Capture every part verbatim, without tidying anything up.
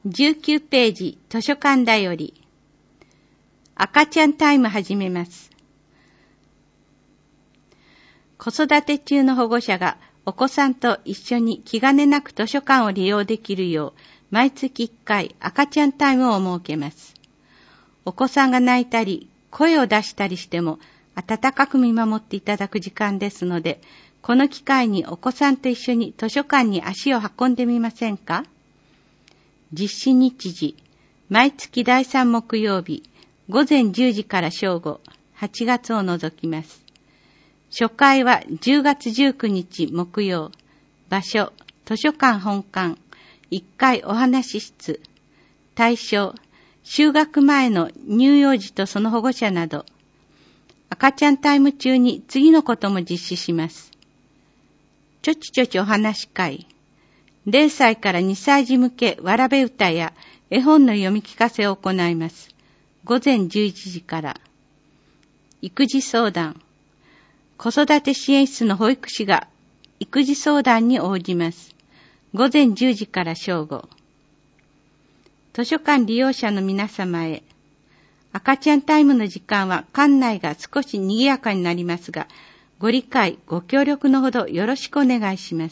じゅうきゅうページ図書館だより。赤ちゃんタイム始めます。子育て中の保護者がお子さんと一緒に気兼ねなく図書館を利用できるよう毎月いっかい赤ちゃんタイムを設けます。お子さんが泣いたり声を出したりしても温かく見守っていただく時間ですので、この機会にお子さんと一緒に図書館に足を運んでみませんか？実施日時、毎月だいさん木曜日、午前じゅうじから正午、はちがつを除きます。初回はじゅうがつじゅうくにち木曜、場所、図書館本館、いっかいお話室、対象、就学前の乳幼児とその保護者など、赤ちゃんタイム中に次のことも実施します。ちょちちょちお話会、れいさいからにさい児向けわらべ歌や絵本の読み聞かせを行います。午前じゅういちじから。育児相談。子育て支援室の保育士が育児相談に応じます。午前じゅうじから正午。図書館利用者の皆様へ。赤ちゃんタイムの時間は館内が少し賑やかになりますが、ご理解、ご協力のほどよろしくお願いします。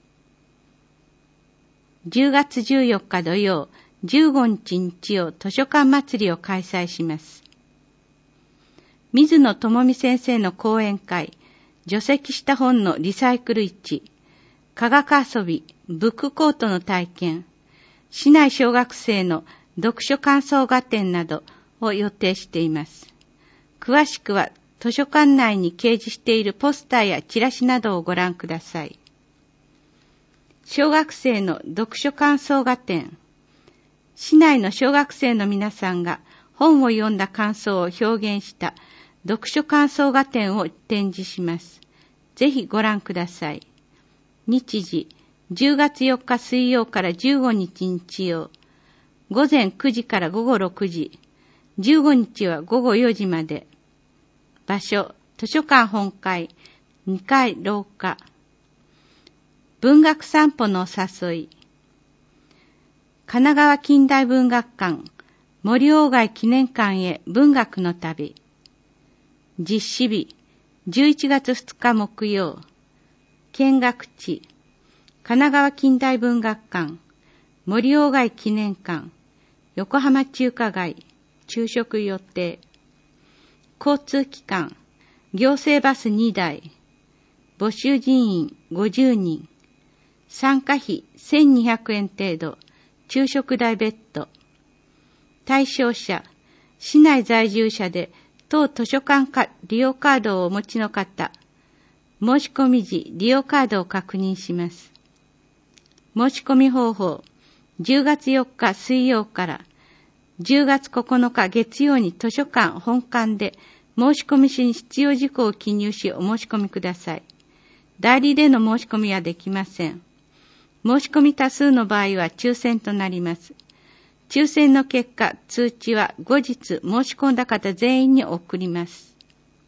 じゅうがつじゅうよっか土曜、じゅうごにち日曜図書館祭りを開催します。水野智美先生の講演会、除籍した本のリサイクル市、科学遊び、ブックコートの体験、市内小学生の読書感想画展などを予定しています。詳しくは図書館内に掲示しているポスターやチラシなどをご覧ください。小学生の読書感想画展。市内の小学生の皆さんが本を読んだ感想を表現した読書感想画展を展示します。ぜひご覧ください。日時、じゅうがつよっか水曜からじゅうごにち日曜。午前くじから午後ろくじ。じゅうごにちは午後よじまで。場所、図書館本館、にかい廊下。文学散歩のお誘い。神奈川近代文学館、森鴎外記念館へ文学の旅。実施日、じゅういちがつふつか木曜。見学地、神奈川近代文学館、森鴎外記念館、横浜中華街、昼食予定。交通機関、行政バスにだい。募集人員ごじゅうにん。参加費せんにひゃくえん程度、昼食代別途。対象者、市内在住者で当図書館利用カードをお持ちの方。申し込み時、利用カードを確認します。申し込み方法、じゅうがつよっか水曜からじゅうがつここのか月曜に図書館本館で申し込み書に必要事項を記入しお申し込みください。代理での申し込みはできません。申し込み多数の場合は抽選となります。抽選の結果、通知は後日申し込んだ方全員に送ります。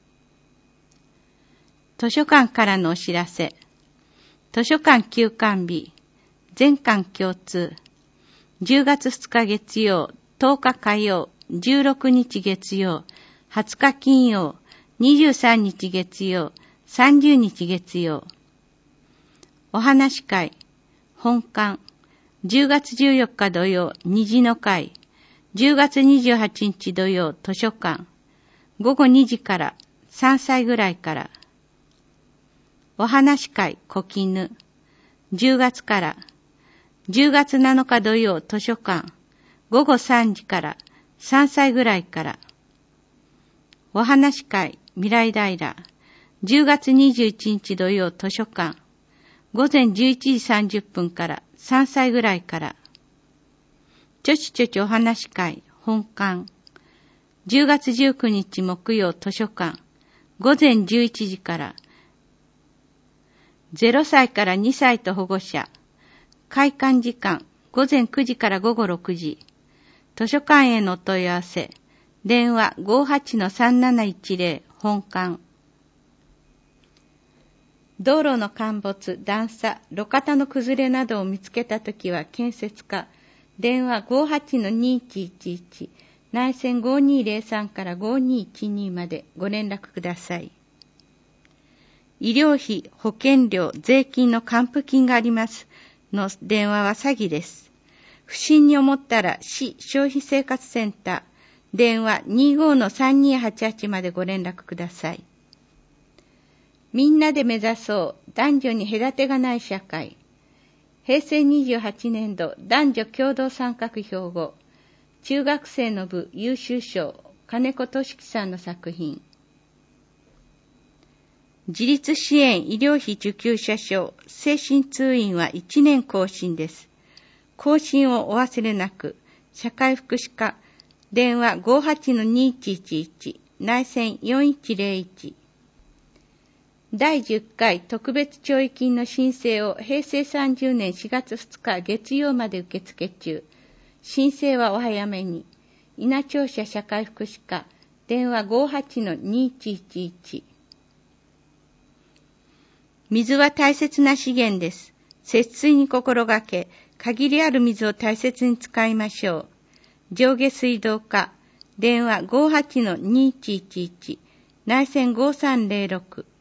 図書館からのお知らせ。図書館休館日、全館共通。じゅうがつふつか月曜、とおか火曜、じゅうろくにち月曜、はつか金曜、にじゅうさんにち月曜、さんじゅうにち月曜。お話会、本館、じゅうがつじゅうよっか土曜、虹の会、じゅうがつにじゅうはちにち土曜、図書館、ごごにじから、さんさいぐらいから。お話会、小絹、じゅうがつから、じゅうがつなのか土曜、図書館、ごごさんじから、さんさいぐらいから。お話会、未来平、じゅうがつにじゅういちにち土曜、図書館、ごぜんじゅういちじさんじゅっぷんからさんさいぐらいから。ちょちちょちお話会、本館、じゅうがつじゅうくにち木曜、図書館、ごぜんじゅういちじから。ゼロさいからにさいと保護者、開館時間、ごぜんくじからごごろくじ。図書館へのお問い合わせ、電話 ごーはちのさんなないちぜろ 本館。道路の陥没、段差、路肩の崩れなどを見つけたときは建設課、 電話 ごーはちのにーいちいちいち、内線ごーにーぜろさんからごーにーいちにーまでご連絡ください。医療費、保険料、税金の還付金がありますの電話は詐欺です。不審に思ったら市消費生活センター、電話 にーごーのさんにーはちはち までご連絡ください。みんなで目指そう男女に隔てがない社会。へいせいにじゅうはちねんど男女共同参画標語、中学生の部優秀賞、金子俊樹さんの作品。自立支援医療費受給者証、精神通院はいちねん更新です。更新をお忘れなく。社会福祉課、電話 ごーはちのにーいちいちいち、内線よんいちぜろいち。だいじゅっかい特別弔慰金の申請をへいせいさんじゅうねんしがつふつか月曜まで受付中。申請はお早めに。稲庁舎社会福祉課、電話 ごーはちのにーいちいちいち。水は大切な資源です。節水に心がけ、限りある水を大切に使いましょう。上下水道課、電話 ごーはちのにーいちいちいち、内線ごーさんぜろろく。